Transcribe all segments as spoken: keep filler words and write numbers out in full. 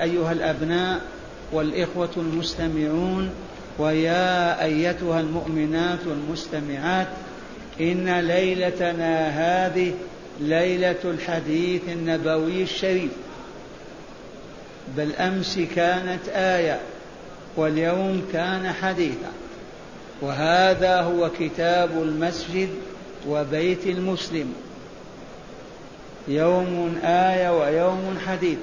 أيها الأبناء والإخوة المستمعون، ويا أيتها المؤمنات والمستمعات، إن ليلتنا هذه ليلة الحديث النبوي الشريف. بالأمس كانت آية واليوم كان حديثا، وهذا هو كتاب المسجد وبيت المسلم، يوم آية ويوم حديث.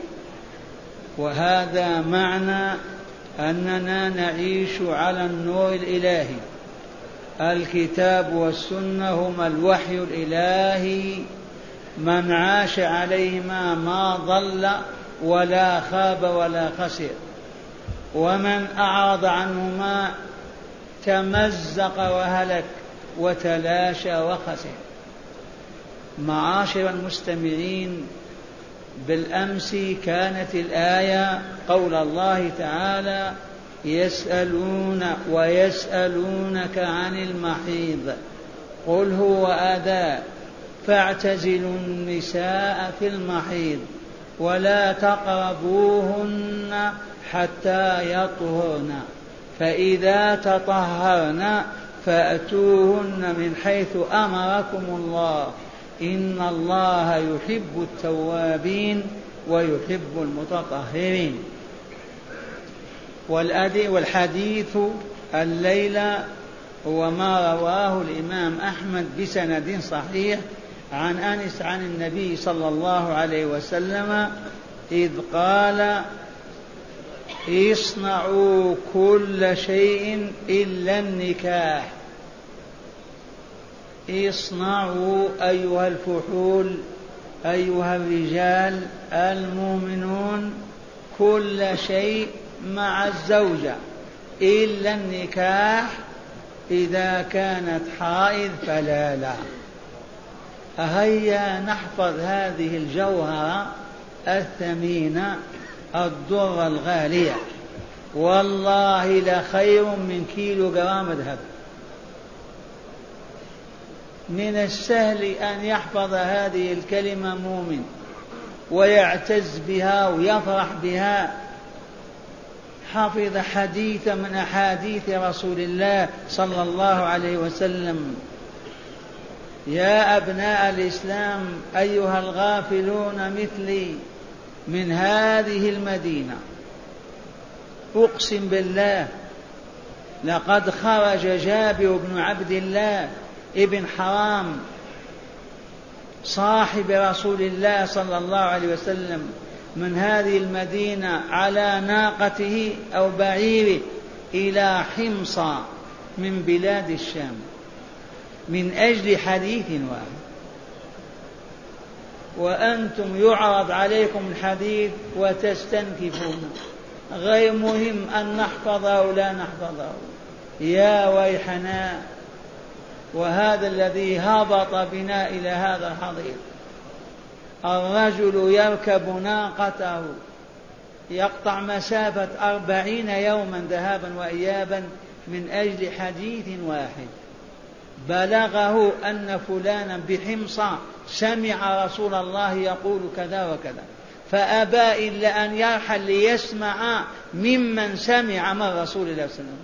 وهذا معنى أننا نعيش على النور الإلهي. الكتاب والسنة هما الوحي الإلهي، من عاش عليهما ما ضل ولا خاب ولا خسر، ومن أعرض عنهما تمزق وهلك وتلاشى وخسر. معاشر المستمعين، بالأمس كانت الآية قول الله تعالى: يسألون ويسألونك عن المحيض قل هو أذى فاعتزلوا النساء في المحيض ولا تقربوهن حتى يطهرن فإذا تطهرن فأتوهن من حيث أمركم الله إن الله يحب التوابين ويحب المتطهرين. والحديث الليلة هو ما رواه الإمام أحمد بسند صحيح عن أنس عن النبي صلى الله عليه وسلم إذ قال: اصنعوا كل شيء إلا النكاح. اصنعوا أيها الفحول، أيها الرجال المؤمنون، كل شيء مع الزوجة إلا النكاح، إذا كانت حائض فلا لا. هيا نحفظ هذه الجوهرة الثمينة الضر الغالية، والله لخير من كيلو جرام ذهب. من السهل أن يحفظ هذه الكلمة مؤمن ويعتز بها ويفرح بها. حفظ حديث من أحاديث رسول الله صلى الله عليه وسلم: يا أبناء الإسلام أيها الغافلون مثلي من هذه المدينة، أقسم بالله لقد خرج جابر بن عبد الله ابن حرام صاحب رسول الله صلى الله عليه وسلم من هذه المدينة على ناقته أو بعيره إلى حمص من بلاد الشام من أجل حديث واحد، وأنتم يعرض عليكم الحديث وتستنكفون. غير مهم أن نحفظه أو لا نحفظه، يا ويحنا. وهذا الذي هبط بنا إلى هذا الحضيض. الرجل يركب ناقته يقطع مسافة أربعين يوما ذهابا وإيابا من أجل حديث واحد. بلغه أن فلانا بحمص سمع رسول الله يقول كذا وكذا، فأبى إلا أن يرحل ليسمع ممن سمع من رسول الله صلى الله عليه وسلم.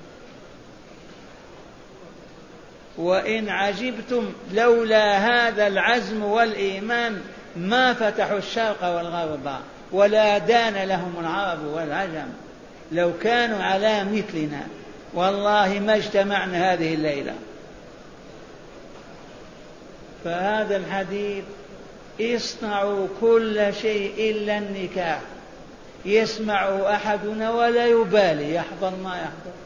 وإن عجبتم لولا هذا العزم والإيمان ما فتحوا الشرق والغرب ولا دان لهم العرب والعجم. لو كانوا على مثلنا والله ما اجتمعنا هذه الليلة. فهذا الحديث: اصنعوا كل شيء إلا النكاح. يسمع أحدنا ولا يبالي، يحضر ما يحضر،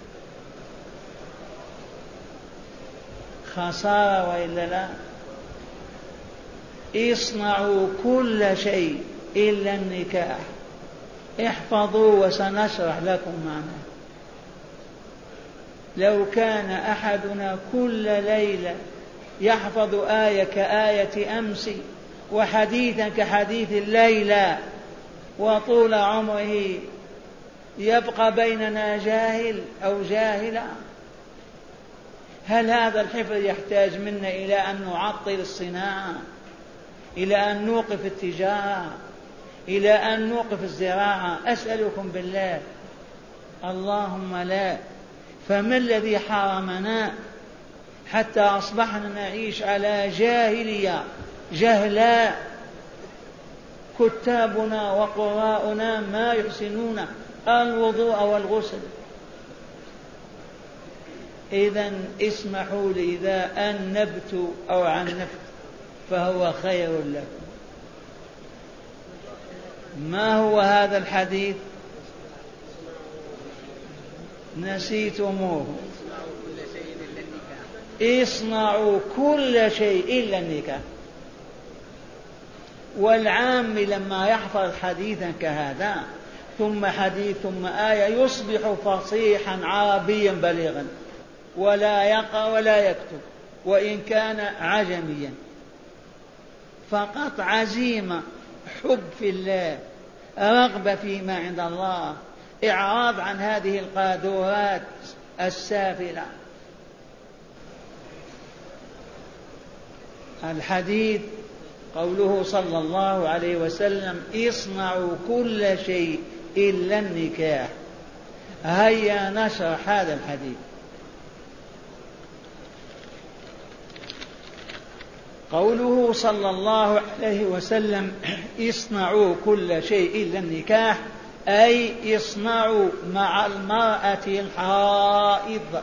خسارة وإلا لا. اصنعوا كل شيء إلا النكاح. احفظوا وسنشرح لكم معناه. لو كان أحدنا كل ليلة يحفظ آية كآية أمس وحديثا كحديث الليلة وطول عمره يبقى بيننا جاهل أو جاهلة. هل هذا الحفظ يحتاج منا إلى أن نعطل الصناعة، إلى أن نوقف التجارة، إلى أن نوقف الزراعة؟ أسألكم بالله، اللهم لا. فما الذي حرمنا حتى أصبحنا نعيش على جاهلية جهلاء؟ كتابنا وقراؤنا ما يحسنون الوضوء والغسل. إذن اسمحوا لي إذا أنبت أو عنفت فهو خير لكم. ما هو هذا الحديث؟ نسيتموه. اصنعوا كل شيء إلا النكاح. والعام لما يحفظ حديثا كهذا ثم حديث ثم آية يصبح فصيحا عربيا بليغا، ولا يقرأ ولا يكتب وإن كان عجميا. فقط عزيمة، حب في الله، رغبة فيما عند الله، إعراض عن هذه القاذورات السافلة. الحديث قوله صلى الله عليه وسلم اصنعوا كل شيء إلا النكاح. هيا نشرح هذا الحديث. قوله صلى الله عليه وسلم اصنعوا كل شيء إلا النكاح، أي اصنعوا مع المرأة الحائض،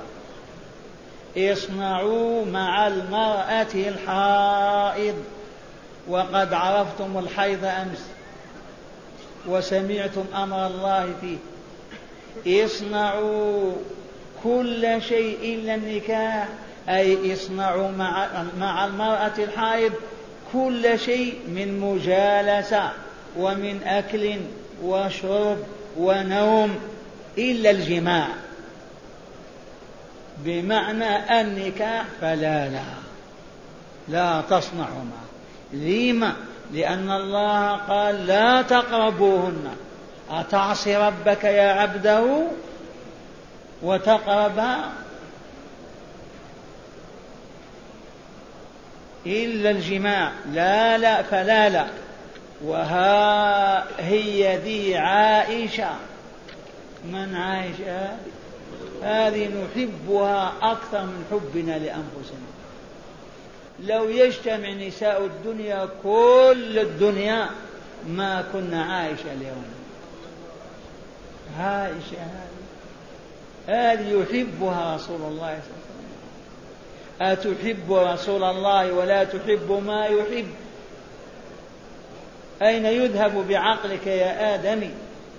اصنعوا مع المرأة الحائض. وقد عرفتم الحيض أمس وسمعتم أمر الله فيه. اصنعوا كل شيء إلا النكاح، أي اصنعوا مع, مع المرأة الحائض كل شيء من مجالسة ومن أكل وشرب ونوم إلا الجماع، بمعنى النكاح فلا لا لا تصنعوا معه. لما؟ لأن الله قال لا تقربوهن. أتعصي ربك يا عبده وتقربها؟ إلا الجماع، لا لا فلا لا. وها هي ذي عائشة. من عائشة؟ هذه نحبها أكثر من حبنا لأنفسنا. لو يجتمع نساء الدنيا كل الدنيا ما كنا عائشة اليوم. عائشة هذه هذه يحبها رسول الله صلى الله عليه وسلم. أتحب رسول الله ولا تحب ما يحب؟ أين يذهب بعقلك يا آدمي؟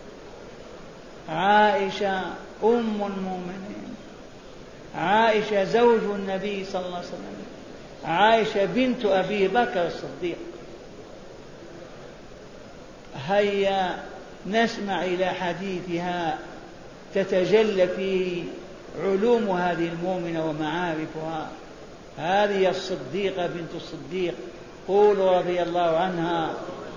عائشة أم المؤمنين، عائشة زوج النبي صلى الله عليه وسلم، عائشة بنت أبي بكر الصديق. هيا نسمع إلى حديثها تتجلى فيه علوم هذه المؤمنة ومعارفها. هذه الصديقة بنت الصديق، قولوا رضي الله عنها.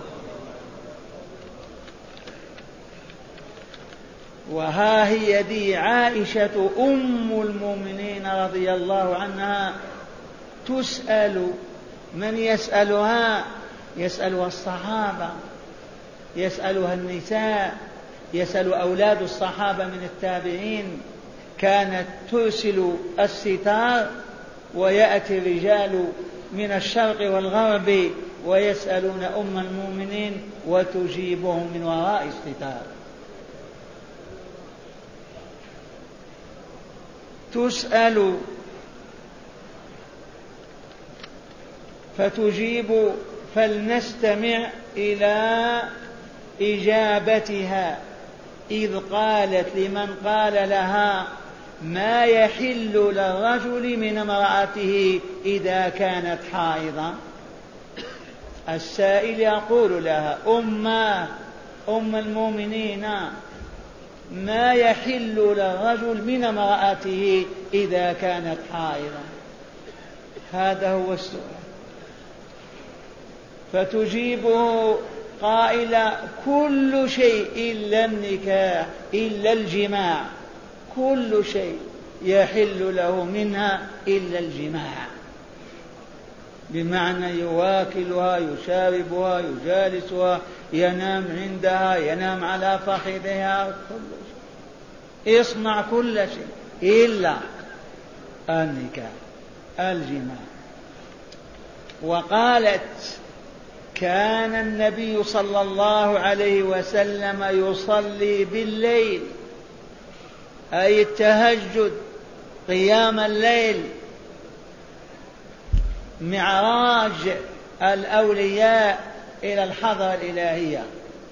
وها هي ذي عائشة أم المؤمنين رضي الله عنها تسأل. من يسألها؟ يسألها الصحابة، يسألها النساء، يسأل أولاد الصحابة من التابعين. كانت ترسل الستار ويأتي الرجال من الشرق والغرب ويسألون أم المؤمنين وتجيبهم من وراء الستار. تسأل فتجيب، فلنستمع إلى إجابتها. إذ قالت لمن قال لها ما يحل للرجل من امرأته إذا كانت حائضا. السائل يقول لها أم أم المؤمنين ما يحل للرجل من امرأته إذا كانت حائضا؟ هذا هو السؤال. فتجيبه قائلة كل شيء إلا النكاح إلا الجماع، كل شيء يحل له منها إلا الجماع. بمعنى يواكلها يشاربها يجالسها ينام عندها ينام على فخذها، كل شيء يصنع كل شيء إلا النكاح الجماع. وقالت كان النبي صلى الله عليه وسلم يصلي بالليل، أي التهجد قيام الليل، معراج الأولياء إلى الحضرة الإلهية،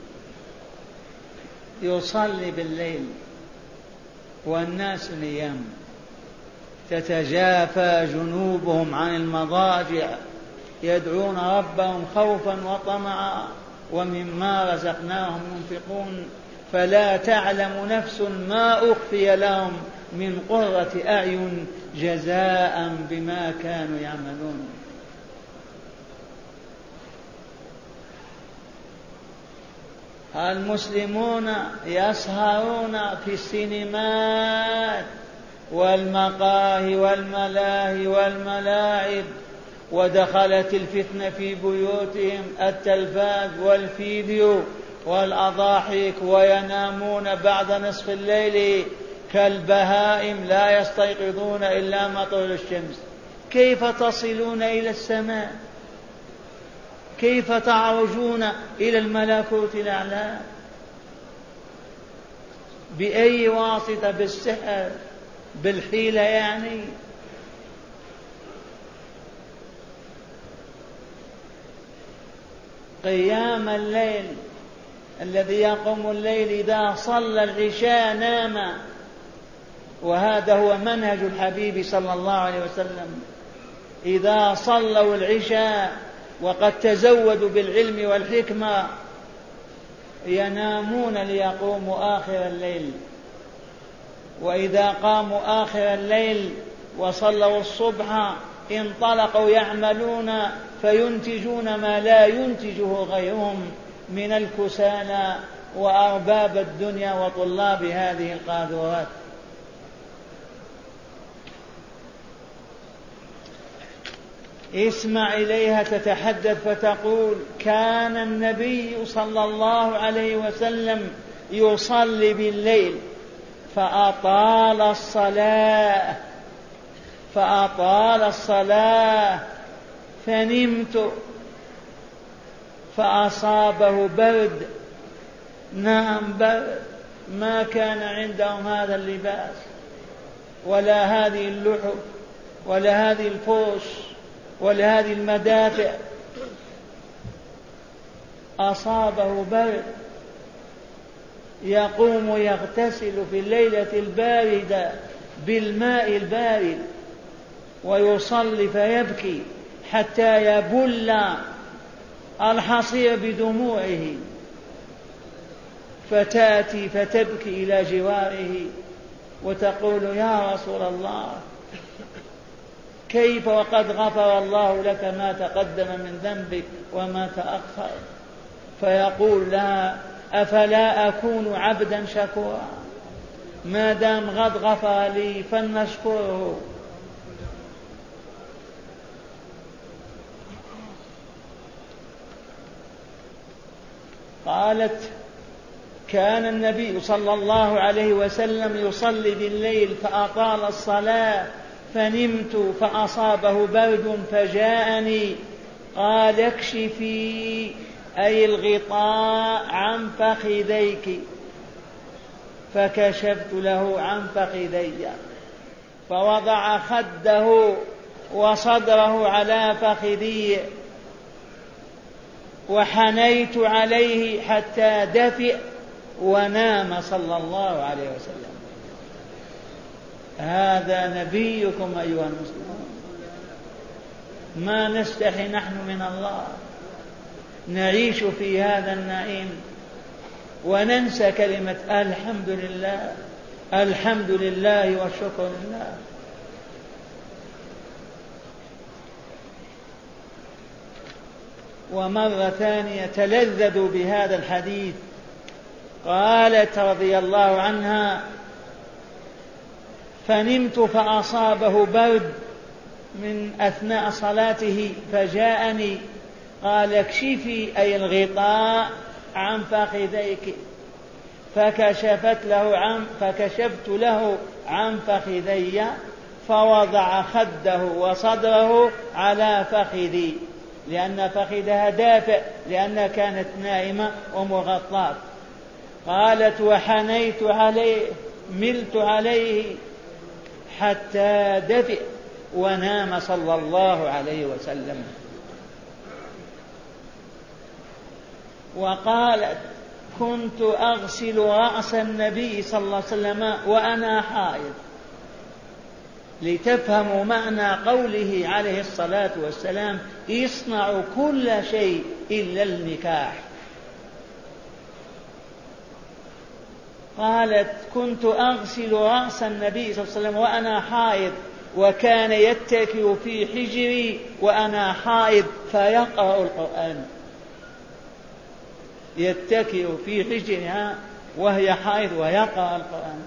يصلي بالليل والناس نيام، تتجافى جنوبهم عن المضاجع يدعون ربهم خوفا وطمعا ومما رزقناهم ينفقون، فلا تعلم نفس ما أخفي لهم من قرة أعين جزاء بما كانوا يعملون. المسلمون يسهرون في السينمات والمقاهي والملاهي والملاعب، ودخلت الفتنة في بيوتهم التلفاز والفيديو والأضاحك، وينامون بعد نصف الليل كالبهائم لا يستيقظون إلا مع طلوع الشمس. كيف تصلون إلى السماء؟ كيف تعرجون إلى الملكوت الأعلى؟ بأي واسطة؟ بالسحر؟ بالحيلة يعني؟ قيام الليل، الذي يقوم الليل إذا صلى العشاء نام، وهذا هو منهج الحبيب صلى الله عليه وسلم. إذا صلوا العشاء وقد تزودوا بالعلم والحكمة ينامون ليقوموا آخر الليل، وإذا قاموا آخر الليل وصلوا الصبح انطلقوا يعملون فينتجون ما لا ينتجه غيرهم من الكسالى وأرباب الدنيا وطلاب هذه القاذورات. اسمع إليها تتحدث فتقول كان النبي صلى الله عليه وسلم يصلي بالليل فأطال الصلاة فأطال الصلاة فنمت فأصابه برد. نعم برد، ما كان عندهم هذا اللباس ولا هذه اللحف ولا هذه الفرش ولا هذه المدافع، أصابه برد، يقوم يغتسل في الليلة الباردة بالماء البارد ويصلي فيبكي حتى يبل الحصير بدموعه، فتأتي فتبكي إلى جواره وتقول يا رسول الله كيف وقد غفر الله لك ما تقدم من ذنبك وما تأخر؟ فيقول لها أفلا أكون عبدا شكورا؟ ما دام قد غفر لي فلنشكره. قالت كان النبي صلى الله عليه وسلم يصلي بالليل فأطال الصلاة فنمت فأصابه برد فجاءني قال اكشفي أي الغطاء عن فخذيك، فكشفت له عن فخذي فوضع خده وصدره على فخذي وحنيت عليه حتى دفئ ونام صلى الله عليه وسلم. هذا نبيكم أيها المسلمون. ما نستحي نحن من الله، نعيش في هذا النعيم وننسى كلمة الحمد لله، الحمد لله والشكر لله. ومرة ثانية تلذذوا بهذا الحديث. قالت رضي الله عنها فنمت فأصابه برد من أثناء صلاته فجاءني قال اكشفي أي الغطاء عن فخذيك، فكشفت له عن فكشفت له عن فخذي فوضع خده وصدره على فخذي، لأن فخذها دافئ لأنها كانت نائمة ومغطاة. قالت وحنيت عليه ملت عليه حتى دفئ ونام صلى الله عليه وسلم. وقالت كنت أغسل رأس النبي صلى الله عليه وسلم وأنا حائض، لتفهموا معنى قوله عليه الصلاة والسلام اصنعوا كل شيء إلا النكاح. قالت كنت أغسل رأس النبي صلى الله عليه وسلم وأنا حائض، وكان يتكئ في حجري وأنا حائض فيقرأ القرآن، يتكئ في حجرها وهي حائض ويقرأ القرآن.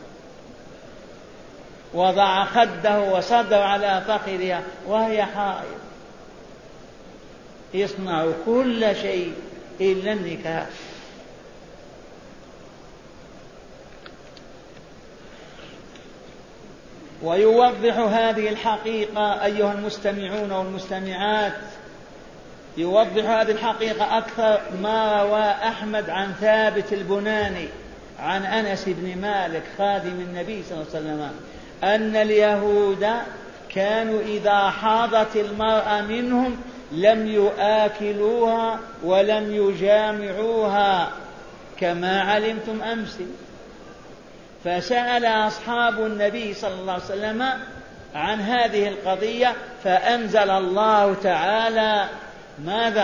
وضع خده وصدر على فخذها وهي حائض. يصنع كل شيء إلا النكاح. ويوضح هذه الحقيقة أيها المستمعون والمستمعات، يوضح هذه الحقيقة أكثر ما روى أحمد عن ثابت البناني عن أنس بن مالك خادم النبي صلى الله عليه وسلم أن اليهود كانوا إذا حاضت المرأة منهم لم يآكلوها ولم يجامعوها كما علمتم أمس. فسأل أصحاب النبي صلى الله عليه وسلم عن هذه القضية فأنزل الله تعالى ماذا؟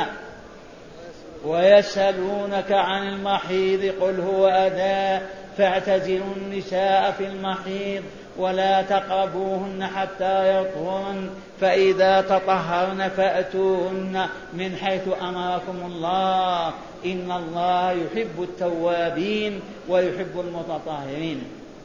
ويسألونك عن المحيض قل هو أذى فاعتزلوا النساء في المحيض ولا تقربوهن حتى يطهرن فإذا تطهرن فأتوهن من حيث أمركم الله إن الله يحب التوابين ويحب المتطهرين.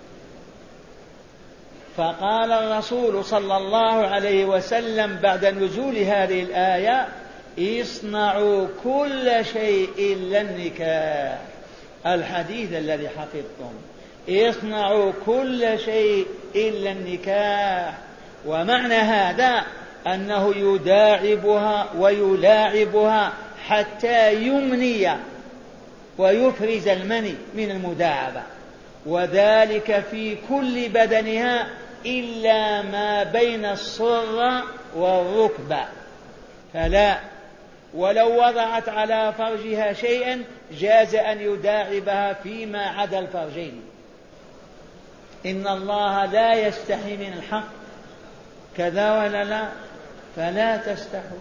فقال الرسول صلى الله عليه وسلم بعد نزول هذه الآية اصنعوا كل شيء إلا النكاح، الحديث الذي حفظتم، اصنعوا كل شيء إلا النكاح. ومعنى هذا أنه يداعبها ويلاعبها حتى يمني ويفرز المني من المداعبة، وذلك في كل بدنها إلا ما بين الصرة والركبة، فلا ولو وضعت على فرجها شيئا جاز أن يداعبها فيما عدا الفرجين. إن الله لا يستحي من الحق، كذا ولا لا؟ فلا تستحوا.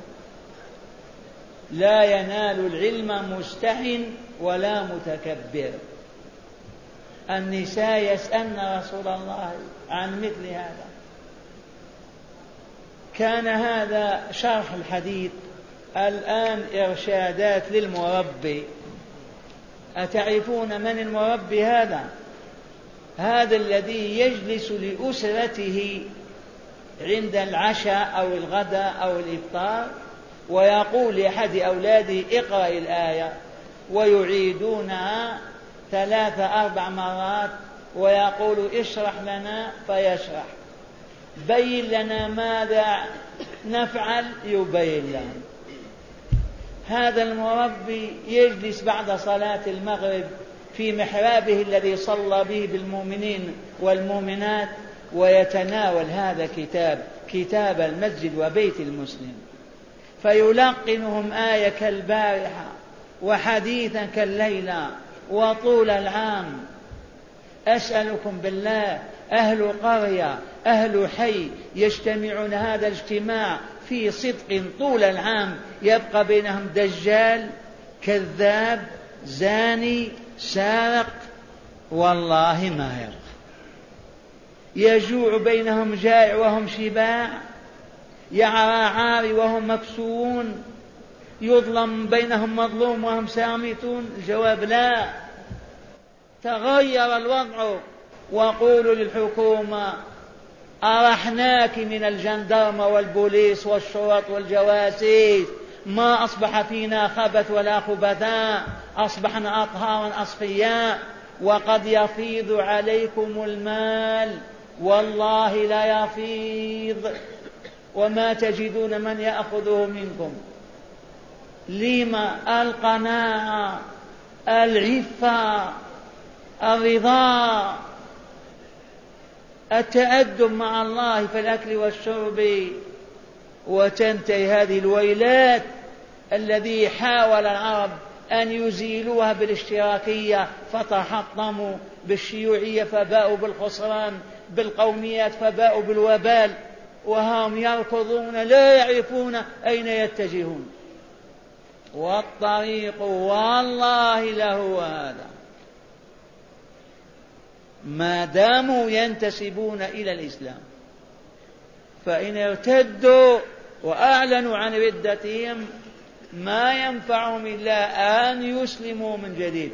لا ينال العلم مستح ولا متكبر. النساء يسألن رسول الله عن مثل هذا. كان هذا شرح الحديث. الآن إرشادات للمربي. أتعرفون من المربي هذا؟ هذا الذي يجلس لأسرته عند العشاء أو الغداء أو الإفطار ويقول لأحد أولاده اقرأ الآية، ويعيدونها ثلاث أربع مرات ويقول اشرح لنا فيشرح، بين لنا ماذا نفعل يبين لنا. هذا المربي يجلس بعد صلاة المغرب في محرابه الذي صلى به بالمؤمنين والمؤمنات ويتناول هذا الكتاب، كتاب المسجد وبيت المسلم، فيلقنهم آية كالبارحة وحديثا كالليلة وطول العام. أسألكم بالله أهل قرية أهل حي يجتمعون هذا الاجتماع في صدق طول العام يبقى بينهم دجال كذاب زاني سارق؟ والله ما يبقى. يجوع بينهم جائع وهم شباع، يعرى عاري وهم مكسوون، يظلم بينهم مظلوم وهم سامتون. الجواب لا، تغير الوضع. وقولوا للحكومة أرحناك من الجندرمة والبوليس والشرط والجواسيس، ما أصبح فينا خبث ولا خبثاء، أصبحنا أطهارا أصفياء. وقد يفيض عليكم المال، والله لا يفيض، وما تجدون من يأخذه منكم. لما؟ القناعة، العفة، الرضا، التأدب مع الله في الأكل والشرب. وتنتهي هذه الويلات الذي حاول العرب أن يزيلوها بالاشتراكية فتحطموا، بالشيوعية فباءوا بالخسران، بالقوميات فباءوا بالوبال، وهم يركضون لا يعرفون أين يتجهون. والطريق والله له هذا، ما داموا ينتسبون إلى الإسلام. فإن ارتدوا وأعلنوا عن ردتهم ما ينفعهم إلا أن يسلموا من جديد.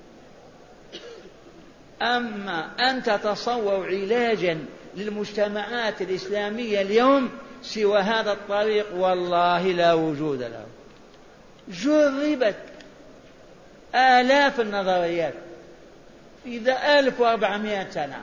أما أن تتصور علاجا للمجتمعات الإسلامية اليوم سوى هذا الطريق والله لا وجود له. جربت آلاف النظريات في ذا ألف وأربعمائة سنة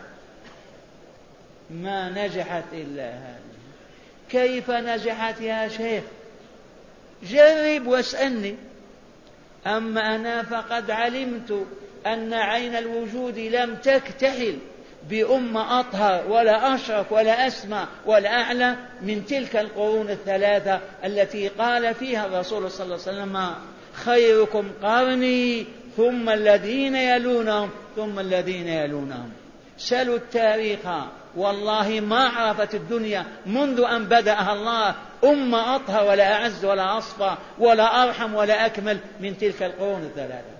ما نجحت إلا هذه. كيف نجحت يا شيخ؟ جرب واسألني. أما أنا فقد علمت أن عين الوجود لم تكتحل بأمة أطهر ولا أشرف ولا أسمى ولا أعلى من تلك القرون الثلاثة التي قال فيها الرسول صلى الله عليه وسلم: خيركم قرني ثم الذين يلونهم ثم الذين يلونهم. سلوا التاريخ، والله ما عرفت الدنيا منذ أن بدأها الله أمة أطهر ولا أعز ولا أصفى ولا أرحم ولا أكمل من تلك القرون الثلاثة.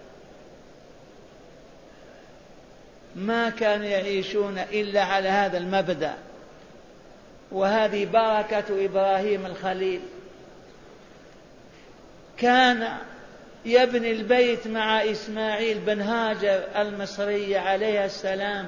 ما كانوا يعيشون إلا على هذا المبدأ، وهذه بركة إبراهيم الخليل. كان يبني البيت مع إسماعيل بن هاجر المصري عليه السلام،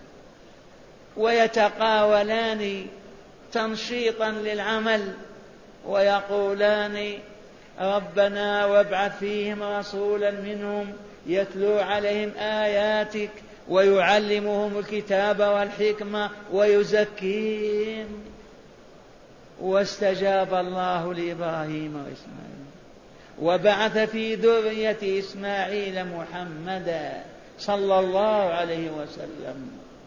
ويتقاولان تنشيطا للعمل ويقولان: ربنا وابعث فيهم رسولا منهم يتلو عليهم آياتك ويعلمهم الكتاب والحكمة ويزكيهم. واستجاب الله لإبراهيم وإسماعيل، وبعث في ذرية إسماعيل محمدا صلى الله عليه وسلم،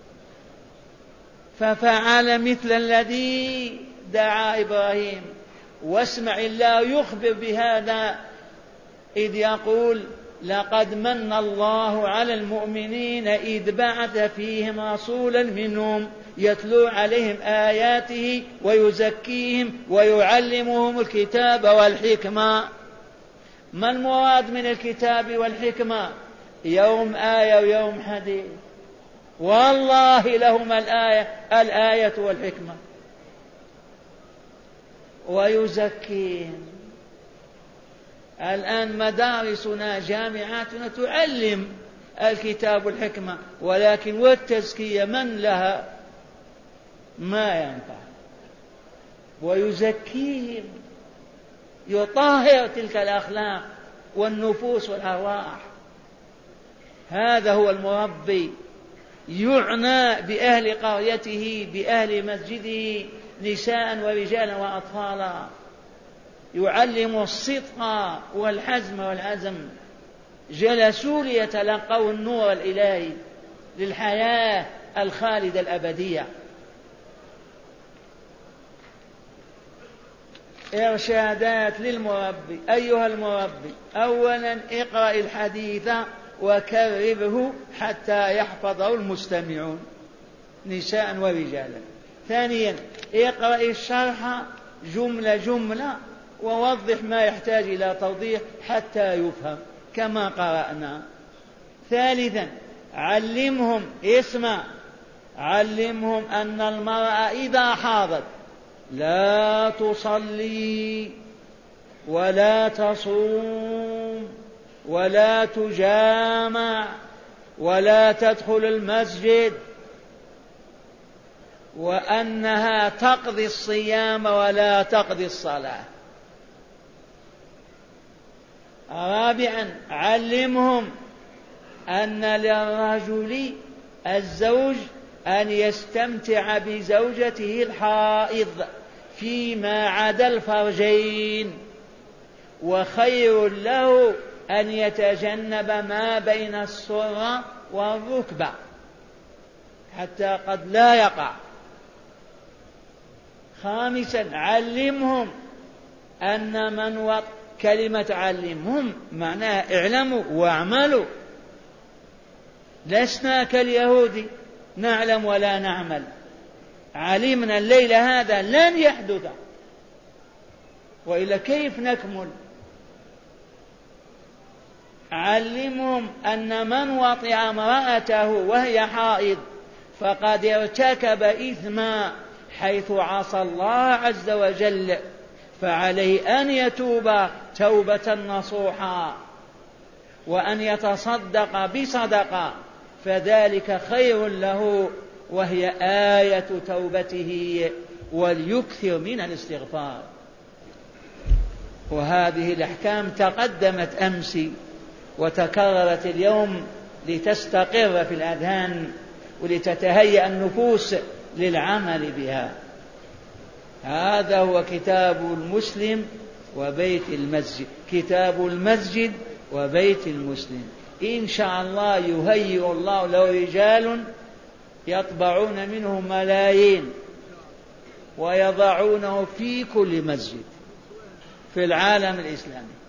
ففعل مثل الذي دعا إبراهيم. واسمع الله يخبر بهذا إذ يقول: لقد من الله على المؤمنين إذ بعث فيهم رسولا منهم يتلو عليهم آياته ويزكيهم ويعلمهم الكتاب والحكمة. ما المراد من الكتاب والحكمة؟ يوم آية ويوم حديث، والله لهما الآية الآية والحكمة. ويزكيهم. الآن مدارسنا جامعاتنا تعلم الكتاب والحكمة، ولكن والتزكية من لها؟ ما ينفع. ويزكيهم، يطهر تلك الأخلاق والنفوس والأرواح. هذا هو المربي، يعنى بأهل قريته بأهل مسجده نساء ورجالا وأطفالا، يعلم الصدق والحزم والعزم. جلسوا ليتلقوا النور الإلهي للحياة الخالدة الأبدية. إرشادات للمربي. أيها المربي، أولا اقرأ الحديث وكرره حتى يحفظه المستمعون نساء ورجالا. ثانيا اقرأ الشرح جملة جملة ووضح ما يحتاج إلى توضيح حتى يفهم كما قرأنا. ثالثا علمهم، اسمع، علمهم أن المرأة إذا حاضت لا تصلي ولا تصوم ولا تجامع ولا تدخل المسجد وأنها تقضي الصيام ولا تقضي الصلاة. رابعا علمهم أن للرجل الزوج أن يستمتع بزوجته الحائض فيما عدا الفرجين، وخير له أن يتجنب ما بين السرة والركبة حتى قد لا يقع. خامسا علمهم أن من وط كلمة علمهم معناها اعلموا واعملوا، لسنا كاليهود نعلم ولا نعمل، علمنا الليل هذا لن يحدث وإلا كيف نكمل. علمهم أن من وطئ امرأته وهي حائض فقد ارتكب إثما حيث عصى الله عز وجل، فعليه أن يتوب توبة نصوحا وأن يتصدق بصدقة، فذلك خير له وهي آية توبته، وليكثر من الاستغفار. وهذه الأحكام تقدمت أمس وتكررت اليوم لتستقر في الأذهان ولتتهيأ النفوس للعمل بها. هذا هو كتاب المسلم وبيت المسجد، كتاب المسجد وبيت المسلم. إن شاء الله يهيئ الله له رجال يطبعون منه ملايين ويضعونه في كل مسجد في العالم الإسلامي.